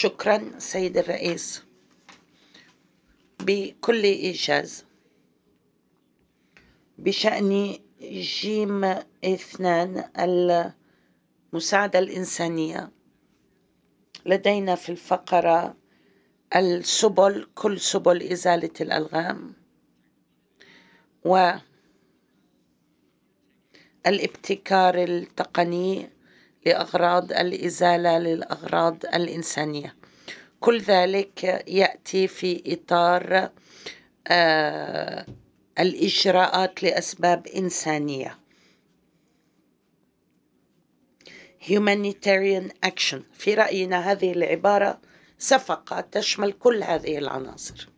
شكرا سيد الرئيس. بكل إيجاز بشأن جيم 2 المساعدة الإنسانية، لدينا في الفقرة السبل، كل سبل إزالة الألغام والابتكار التقني لأغراض الإزالة للأغراض الإنسانية. كل ذلك يأتي في إطار الإجراءات لأسباب إنسانية humanitarian action. في رأينا هذه العبارة صفقة تشمل كل هذه العناصر.